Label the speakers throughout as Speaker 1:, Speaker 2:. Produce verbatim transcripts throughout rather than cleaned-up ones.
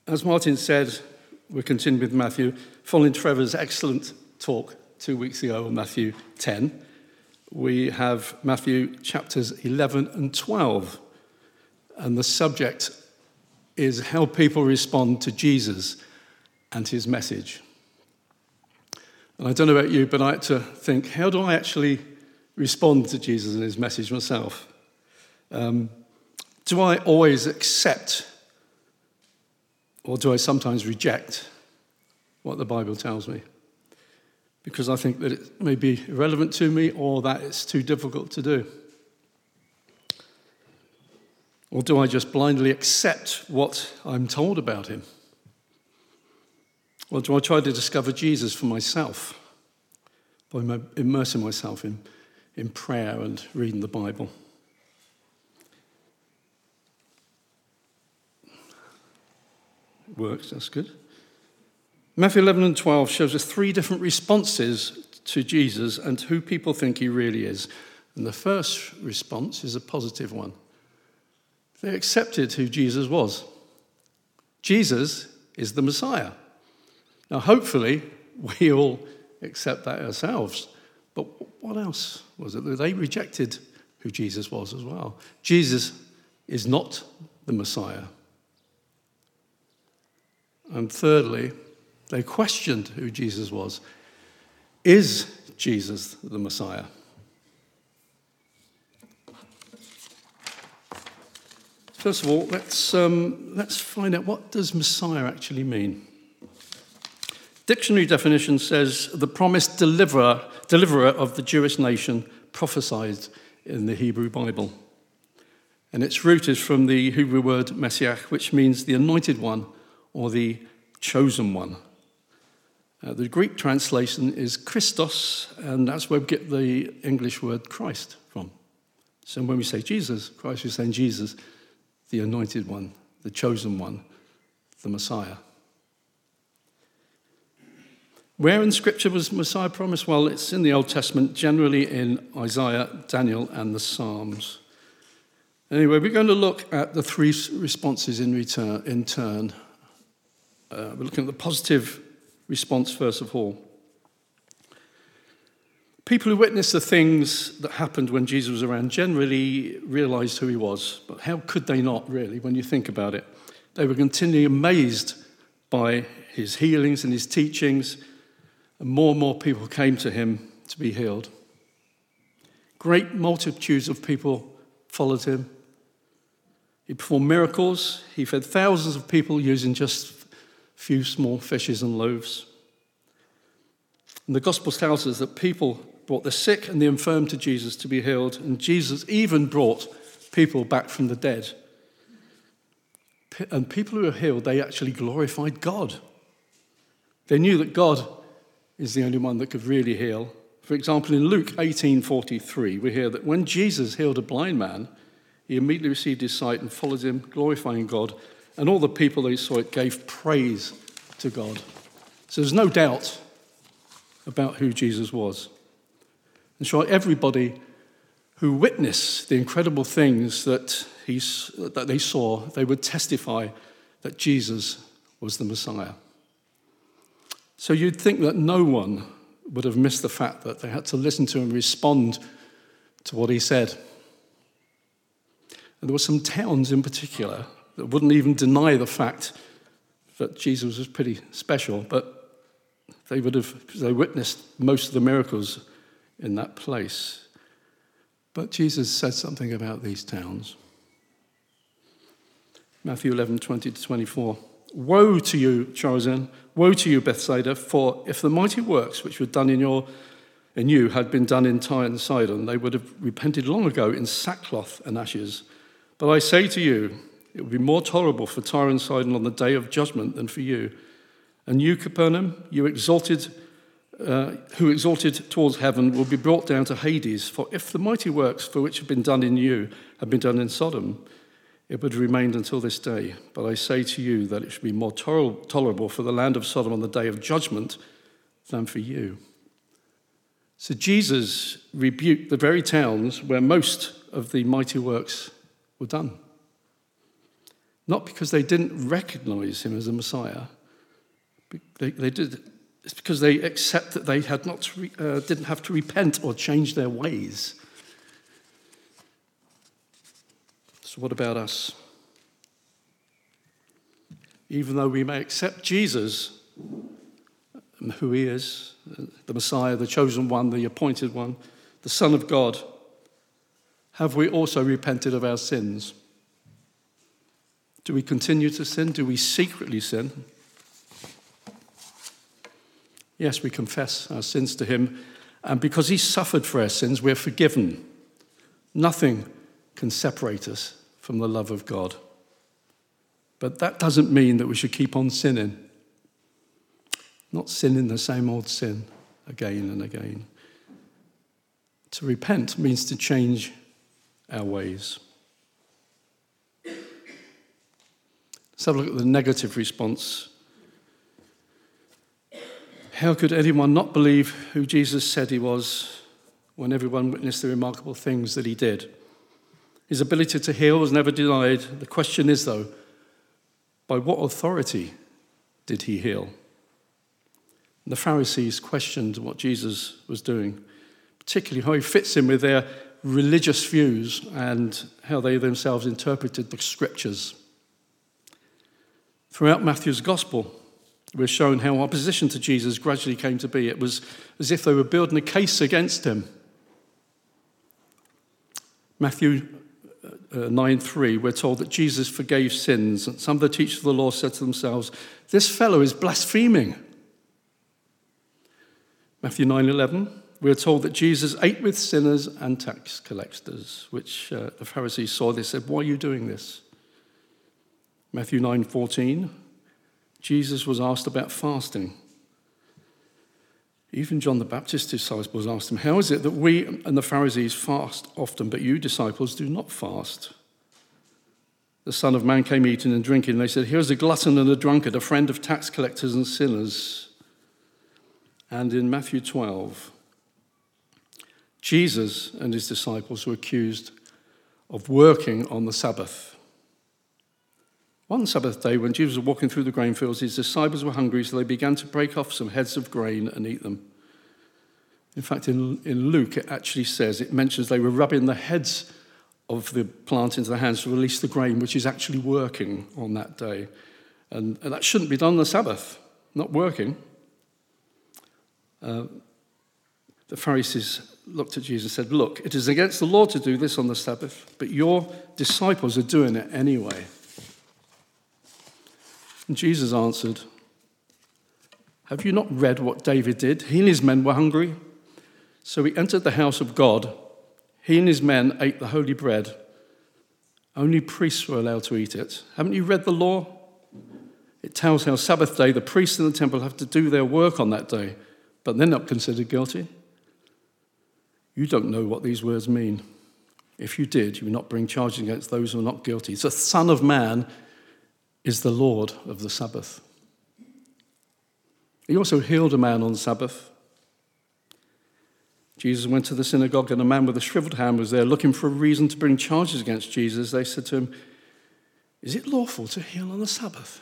Speaker 1: As Martin said, we're continuing with Matthew, following Trevor's excellent talk two weeks ago on Matthew ten. We have Matthew chapters eleven and twelve, and the subject is how people respond to Jesus and his message. And I don't know about you, but I had to think, how do I actually respond to Jesus and his message myself? Um, do I always accept, or do I sometimes reject what the Bible tells me? Because I think that it may be irrelevant to me or that it's too difficult to do. Or do I just blindly accept what I'm told about him? Or do I try to discover Jesus for myself by immersing myself in, in prayer and reading the Bible? It works, that's good. Matthew eleven and twelve shows us three different responses to Jesus and who people think he really is. And the first response is a positive one. They accepted who Jesus was. Jesus is the Messiah. Now, hopefully, we all accept that ourselves. But what else was it? They rejected who Jesus was as well. Jesus is not the Messiah. And thirdly, they questioned who Jesus was. Is Jesus the Messiah? First of all, let's um, let's find out, what does Messiah actually mean? Dictionary definition says the promised deliverer, deliverer of the Jewish nation prophesied in the Hebrew Bible. And its root is from the Hebrew word Messiah, which means the anointed one or the chosen one. Uh, the Greek translation is Christos, and that's where we get the English word Christ from. So when we say Jesus, Christ, we're saying Jesus, the anointed one, the chosen one, the Messiah. Where in Scripture was Messiah promised? Well, it's in the Old Testament, generally in Isaiah, Daniel, and the Psalms. Anyway, we're going to look at the three responses in return. In turn. Uh, we're looking at the positive response first of all. People who witnessed the things that happened when Jesus was around generally realized who he was. But how could they not, really, when you think about it? They were continually amazed by his healings and his teachings, and more and more people came to him to be healed. Great multitudes of people followed him. He performed miracles. He fed thousands of people using just a few small fishes and loaves. And the Gospel tells us that people brought the sick and the infirm to Jesus to be healed, and Jesus even brought people back from the dead. And people who were healed, they actually glorified God. They knew that God is the only one that could really heal. For example, in Luke eighteen forty-three, we hear that when Jesus healed a blind man, he immediately received his sight and followed him, glorifying God, and all the people that saw it gave praise to God. So there's no doubt about who Jesus was. And so everybody who witnessed the incredible things that, he, that they saw, they would testify that Jesus was the Messiah. So you'd think that no one would have missed the fact that they had to listen to and respond to what he said. And there were some towns in particular that wouldn't even deny the fact that Jesus was pretty special, but they would have, they witnessed most of the miracles in that place. But Jesus said something about these towns. Matthew eleven, twenty to twenty-four. Woe to you, Chorazin! Woe to you, Bethsaida! For if the mighty works which were done in your in you had been done in Tyre and Sidon, they would have repented long ago in sackcloth and ashes. But I say to you, it would be more tolerable for Tyre and Sidon on the day of judgment than for you. And you, Capernaum, you exalted, uh, who exalted towards heaven, will be brought down to Hades. For if the mighty works for which have been done in you had been done in Sodom, it would have remained until this day. But I say to you that it should be more toler- tolerable for the land of Sodom on the day of judgment than for you. So Jesus rebuked the very towns where most of the mighty works were done. Not because they didn't recognize him as a Messiah. They, they did. It's because they accept that they had not to re, uh, didn't have to repent or change their ways. So what about us? Even though we may accept Jesus, who he is, the Messiah, the chosen one, the appointed one, the Son of God, have we also repented of our sins? Do we continue to sin? Do we secretly sin? Yes, we confess our sins to him, and because he suffered for our sins, we're forgiven. Nothing can separate us from the love of God. But that doesn't mean that we should keep on sinning. Not sinning the same old sin again and again. To repent means to change our ways. Let's have a look at the negative response. How could anyone not believe who Jesus said he was when everyone witnessed the remarkable things that he did? His ability to heal was never denied. The question is, though, by what authority did he heal? And the Pharisees questioned what Jesus was doing, particularly how he fits in with their religious views and how they themselves interpreted the scriptures. Throughout Matthew's gospel, we're shown how opposition to Jesus gradually came to be. It was as if they were building a case against him. Matthew nine three, we're told that Jesus forgave sins. And some of the teachers of the law said to themselves, "This fellow is blaspheming." Matthew nine eleven, we're told that Jesus ate with sinners and tax collectors, which uh, the Pharisees saw. They said, "Why are you doing this?" Matthew nine fourteen, Jesus was asked about fasting. Even John the Baptist's disciples asked him, "How is it that we and the Pharisees fast often, but you disciples do not fast?" The Son of Man came eating and drinking, and they said, "Here's a glutton and a drunkard, a friend of tax collectors and sinners." And in Matthew twelve, Jesus and his disciples were accused of working on the Sabbath. One Sabbath day, when Jesus was walking through the grain fields, his disciples were hungry, so they began to break off some heads of grain and eat them. In fact, in, in Luke, it actually says, it mentions they were rubbing the heads of the plant into their hands to release the grain, which is actually working on that day. And, and that shouldn't be done on the Sabbath, not working. Uh, the Pharisees looked at Jesus and said, "Look, it is against the law to do this on the Sabbath, but your disciples are doing it anyway." And Jesus answered, "Have you not read what David did? He and his men were hungry. So he entered the house of God. He and his men ate the holy bread. Only priests were allowed to eat it. Haven't you read the law? It tells how Sabbath day the priests in the temple have to do their work on that day, but they're not considered guilty. You don't know what these words mean. If you did, you would not bring charges against those who are not guilty. The Son of Man is the Lord of the Sabbath." He also healed a man on the Sabbath. Jesus went to the synagogue, and a man with a shriveled hand was there looking for a reason to bring charges against Jesus. They said to him, "Is it lawful to heal on the Sabbath?"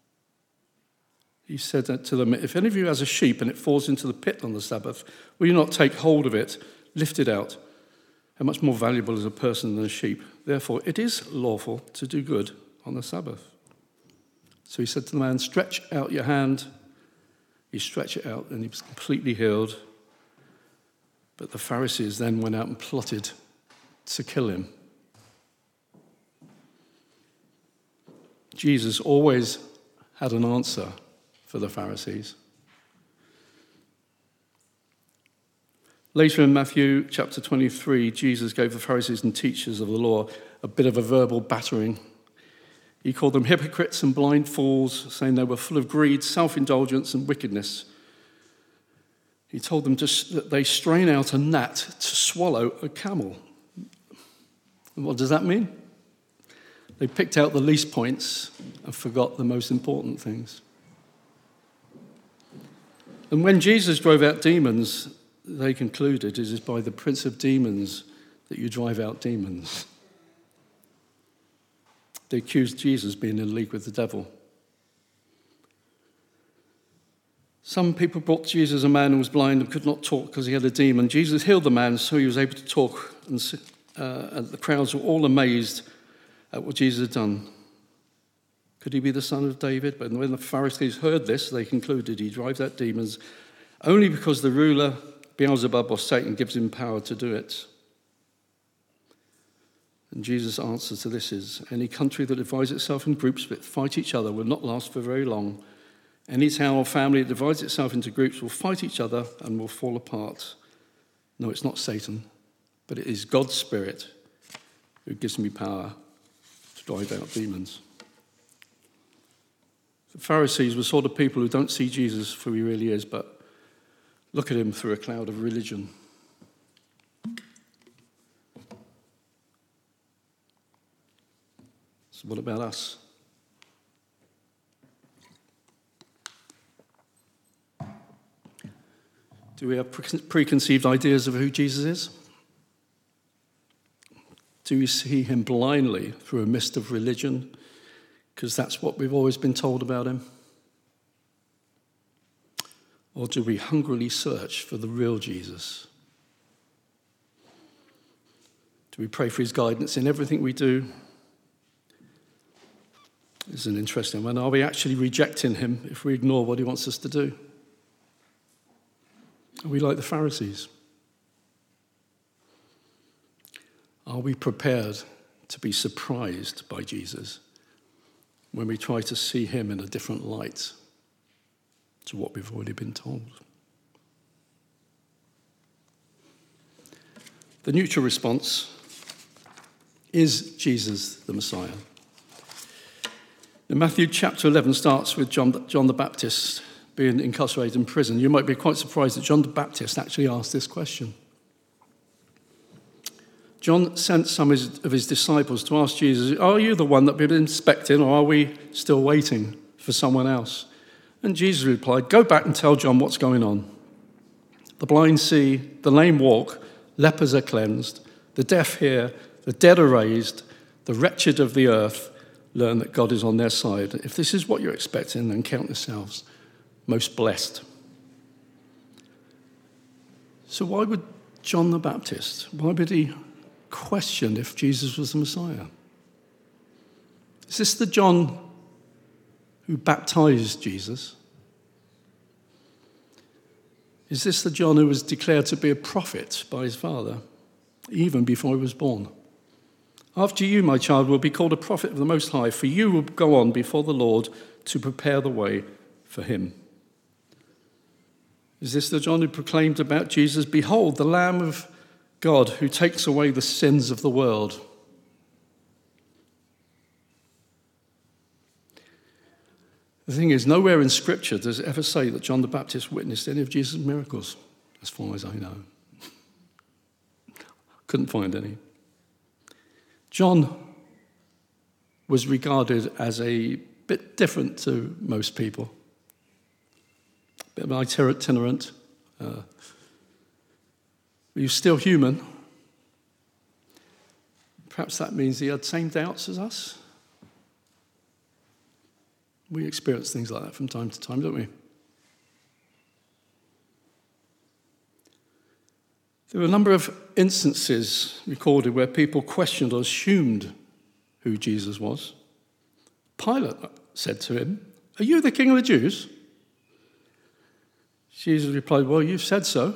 Speaker 1: He said to them, "If any of you has a sheep and it falls into the pit on the Sabbath, will you not take hold of it, lift it out? How much more valuable is a person than a sheep? Therefore, it is lawful to do good on the Sabbath." So he said to the man, "Stretch out your hand." He stretched it out and he was completely healed. But the Pharisees then went out and plotted to kill him. Jesus always had an answer for the Pharisees. Later in Matthew chapter twenty-three, Jesus gave the Pharisees and teachers of the law a bit of a verbal battering. He called them hypocrites and blind fools, saying they were full of greed, self-indulgence, and wickedness. He told them to, that they strain out a gnat to swallow a camel. And what does that mean? They picked out the least points and forgot the most important things. And when Jesus drove out demons, they concluded it is by the prince of demons that you drive out demons. They accused Jesus of being in league with the devil. Some people brought Jesus a man who was blind and could not talk because he had a demon. Jesus healed the man so he was able to talk, and, uh, and the crowds were all amazed at what Jesus had done. Could he be the son of David? But when the Pharisees heard this, they concluded he drives out demons only because the ruler, Beelzebub or Satan, gives him power to do it. And Jesus' answer to this is, any country that divides itself in groups that fight each other will not last for very long. Any town or family that divides itself into groups will fight each other and will fall apart. No, it's not Satan, but it is God's Spirit who gives me power to drive out demons. The Pharisees were sort of people who don't see Jesus for who he really is, but look at him through a cloud of religion. So what about us? Do we have preconceived ideas of who Jesus is? Do we see him blindly through a mist of religion? Because that's what we've always been told about him. Or do we hungrily search for the real Jesus? Do we pray for his guidance in everything we do? This is an interesting one. Are we actually rejecting him if we ignore what he wants us to do? Are we like the Pharisees? Are we prepared to be surprised by Jesus when we try to see him in a different light to what we've already been told? The neutral response is Jesus the Messiah. In Matthew chapter eleven starts with John, John the Baptist being incarcerated in prison. You might be quite surprised that John the Baptist actually asked this question. John sent some of his disciples to ask Jesus, are you the one that we've been expecting, or are we still waiting for someone else? And Jesus replied, go back and tell John what's going on. The blind see, the lame walk, lepers are cleansed, the deaf hear, the dead are raised, the wretched of the earth learn that God is on their side. If this is what you're expecting, then count yourselves most blessed. So why would John the Baptist, why would he question if Jesus was the Messiah? Is this the John who baptized Jesus? Is this the John who was declared to be a prophet by his father, even before he was born? After you, my child, will be called a prophet of the Most High, for you will go on before the Lord to prepare the way for him. Is this the John who proclaimed about Jesus, behold, the Lamb of God who takes away the sins of the world? The thing is, nowhere in Scripture does it ever say that John the Baptist witnessed any of Jesus' miracles, as far as I know. Couldn't find any. John was regarded as a bit different to most people. A bit of itinerant. Uh, he was still human. Perhaps that means he had the same doubts as us. We experience things like that from time to time, don't we? There were a number of instances recorded where people questioned or assumed who Jesus was. Pilate said to him, are you the king of the Jews? Jesus replied, well, you've said so.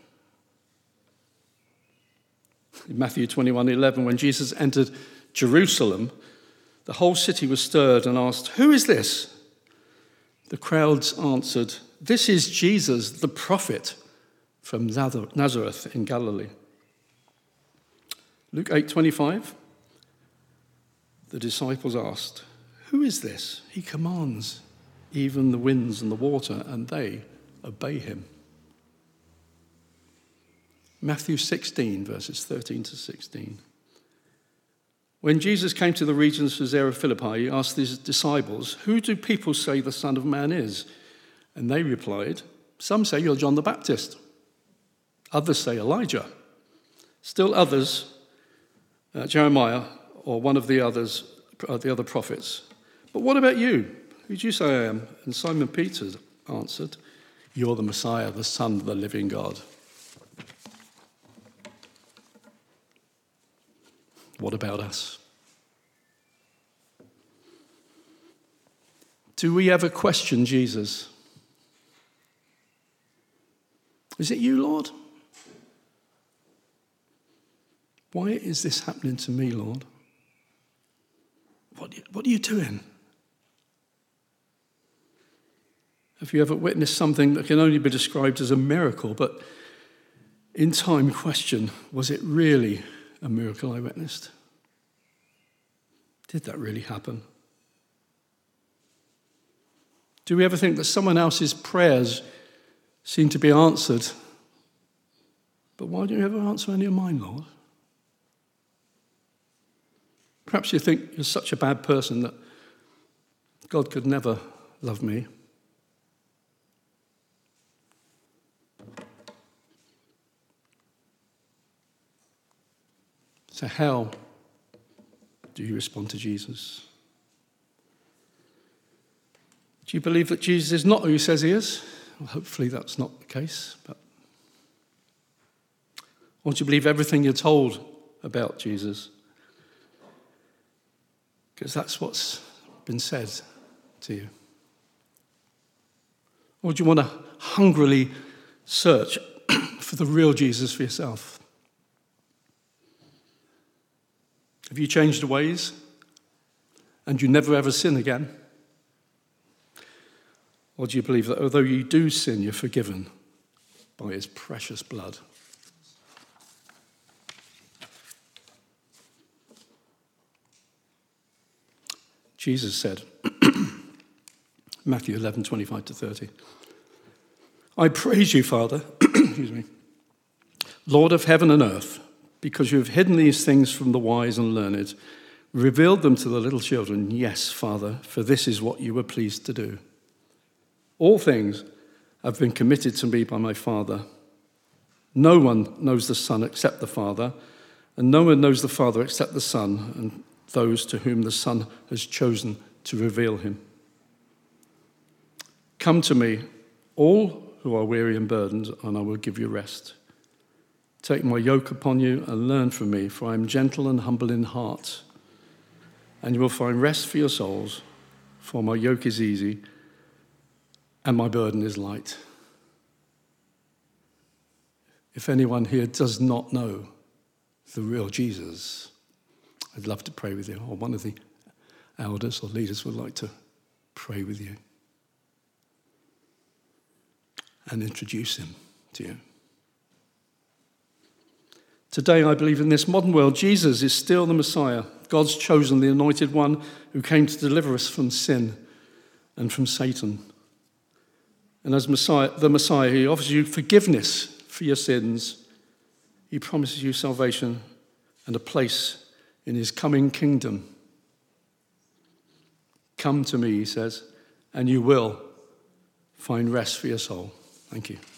Speaker 1: In Matthew twenty-one eleven, when Jesus entered Jerusalem, the whole city was stirred and asked, who is this? The crowds answered, this is Jesus, the prophet from Nazareth in Galilee. Luke eight twenty-five, the disciples asked, who is this? He commands even the winds and the water, and they obey him. Matthew sixteen, verses thirteen to sixteen. When Jesus came to the regions of Caesarea Philippi, he asked his disciples, who do people say the Son of Man is? And they replied, some say you're John the Baptist. Others say Elijah. Still others, uh, Jeremiah or one of the others uh, the other prophets. But what about you? Who do you say I am? And Simon Peter answered, you're the Messiah, the Son of the living God. What about us? Do we ever question Jesus? Is it you, Lord? Why is this happening to me, Lord? What, what are you doing? Have you ever witnessed something that can only be described as a miracle, but in time question, was it really a miracle I witnessed? Did that really happen? Do we ever think that someone else's prayers seem to be answered? But why don't you ever answer any of mine, Lord? Perhaps you think you're such a bad person that God could never love me. So how do you respond to Jesus? Do you believe that Jesus is not who he says he is? Well, hopefully that's not the case. But or do you believe everything you're told about Jesus? Because that's what's been said to you. Or do you want to hungrily search for the real Jesus for yourself? Have you changed the ways and you never ever sin again? Or do you believe that although you do sin, you're forgiven by his precious blood? Jesus said, Matthew eleven, twenty-five to thirty, I praise you, Father, excuse me, Lord of heaven and earth, because you have hidden these things from the wise and learned, revealed them to the little children. Yes, Father, for this is what you were pleased to do. All things have been committed to me by my Father. No one knows the Son except the Father, and no one knows the Father except the Son, and those to whom the Son has chosen to reveal him. Come to me, all who are weary and burdened, and I will give you rest. Take my yoke upon you and learn from me, for I am gentle and humble in heart, and you will find rest for your souls, for my yoke is easy and my burden is light. If anyone here does not know the real Jesus, I'd love to pray with you, or one of the elders or leaders would like to pray with you and introduce him to you. Today, I believe in this modern world, Jesus is still the Messiah, God's chosen, the anointed one who came to deliver us from sin and from Satan. And as Messiah, the Messiah, he offers you forgiveness for your sins. He promises you salvation and a place in his coming kingdom. Come to me, he says, and you will find rest for your soul. Thank you.